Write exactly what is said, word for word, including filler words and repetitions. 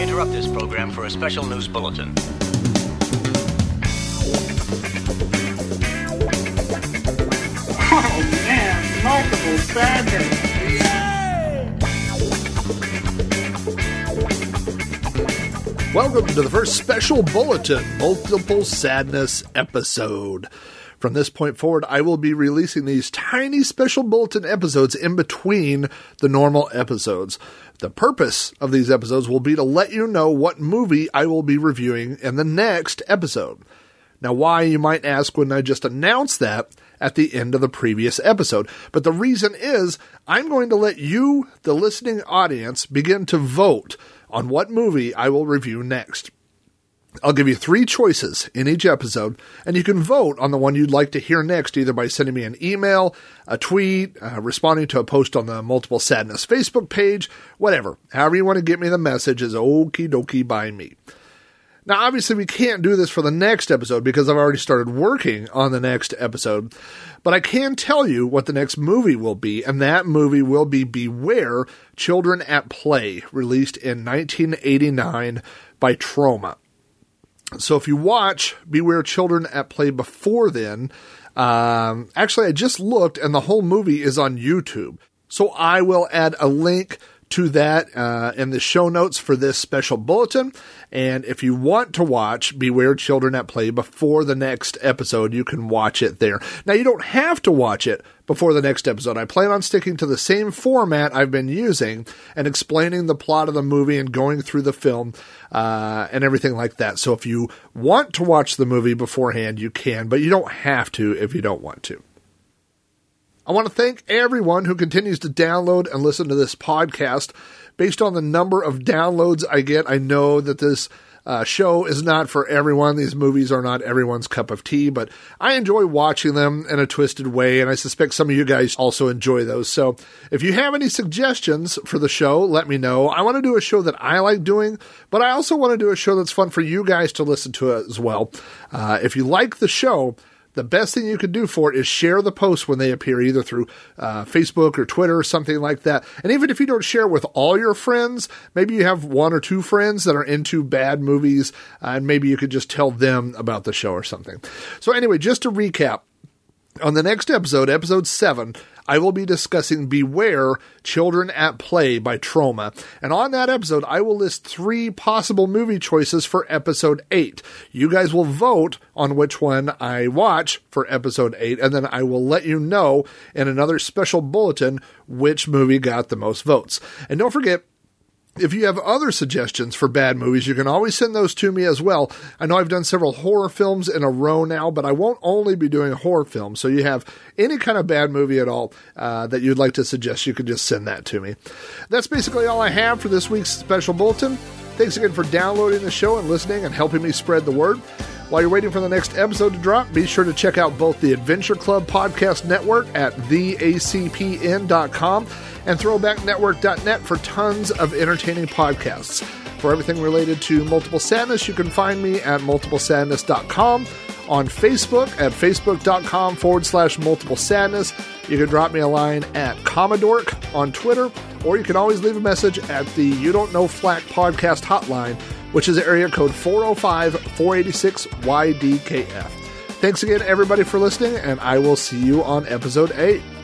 interrupt this program for a special news bulletin. Oh man, multiple sadness. Welcome to the first special bulletin, Multiple Sadness episode. From this point forward, I will be releasing these tiny special bulletin episodes in between the normal episodes. The purpose of these episodes will be to let you know what movie I will be reviewing in the next episode. Now, why, you might ask, when I just announced that at the end of the previous episode. But the reason is, I'm going to let you, the listening audience, begin to vote on what movie I will review next. I'll give you three choices in each episode, and you can vote on the one you'd like to hear next, either by sending me an email, a tweet, uh, responding to a post on the Multiple Sadness Facebook page, whatever. However you want to get me the message is okie dokie by me. Now, obviously, we can't do this for the next episode because I've already started working on the next episode, but I can tell you what the next movie will be, and that movie will be Beware! Children at Play, released in nineteen eighty-nine by Troma. So if you watch Beware! Children at Play before then, um, actually I just looked and the whole movie is on YouTube. So I will add a link to that uh, in the show notes for this special bulletin. And if you want to watch Beware! Children at Play before the next episode, you can watch it there. Now, you don't have to watch it before the next episode. I plan on sticking to the same format I've been using and explaining the plot of the movie and going through the film uh, and everything like that. So if you want to watch the movie beforehand, you can, but you don't have to if you don't want to. I want to thank everyone who continues to download and listen to this podcast. Based on the number of downloads I get, I know that this uh, show is not for everyone. These movies are not everyone's cup of tea, but I enjoy watching them in a twisted way, and I suspect some of you guys also enjoy those. So if you have any suggestions for the show, let me know. I want to do a show that I like doing, but I also want to do a show that's fun for you guys to listen to as well. Uh, if you like the show, the best thing you can do for it is share the posts when they appear, either through uh, Facebook or Twitter or something like that. And even if you don't share with all your friends, maybe you have one or two friends that are into bad movies, uh, and maybe you could just tell them about the show or something. So anyway, just to recap, on the next episode, episode seven, I will be discussing Beware! Children at Play by Troma. And on that episode, I will list three possible movie choices for episode eight. You guys will vote on which one I watch for episode eight, and then I will let you know in another special bulletin which movie got the most votes. And don't forget, if you have other suggestions for bad movies, you can always send those to me as well. I know I've done several horror films in a row now, but I won't only be doing horror films. So you have any kind of bad movie at all uh, that you'd like to suggest, you can just send that to me. That's basically all I have for this week's special bulletin. Thanks again for downloading the show and listening and helping me spread the word. While you're waiting for the next episode to drop, be sure to check out both the Adventure Club Podcast Network at the a c p n dot com and throwback network dot net for tons of entertaining podcasts. For everything related to Multiple Sadness, you can find me at multiple sadness dot com, on Facebook at facebook.com forward slash multiple sadness. You can drop me a line at Commodork on Twitter, or you can always leave a message at the You Don't Know Flack podcast hotline, which is area code four oh five, four eight six, Y D K F. Thanks again, everybody, for listening, and I will see you on episode eight.